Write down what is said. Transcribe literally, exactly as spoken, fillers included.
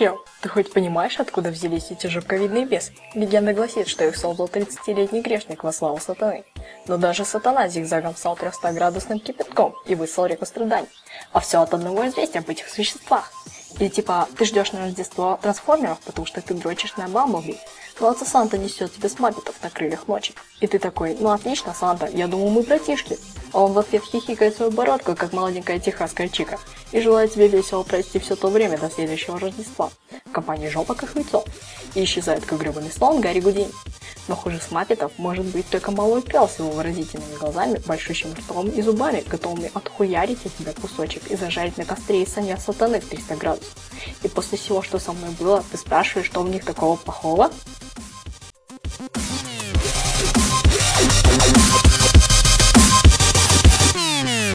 Чел, ты хоть понимаешь, откуда взялись эти жабковидные бесы? Легенда гласит, что их создал тридцатилетний грешник во славу сатаны. Но даже сатана зигзагом стал трехстаградусным кипятком и выслал реку страданий. А все от одного известия об этих существах. Или типа, ты ждешь на Рождество трансформеров, потому что ты дрочишь на Бамблби. Кажется, Санта несет тебе смаппетов на крыльях ночи. И ты такой, ну отлично, Санта, я думаю, мы братишки. А он в ответ хихикает свою бородку, как маленькая техасская чика, и желает тебе весело провести все то время до следующего Рождества в компании жопа как яйцо. И исчезает как гребаный слон Гарри Гудини. Но хуже смаппетов может быть только малой пел с его выразительными глазами, большущим ртом и зубами, готовыми отхуярить от тебя кусочек и зажарить на костре из саня сатаны в триста градусов. И после всего, что со мной было, ты спрашиваешь, что в них такого плохого?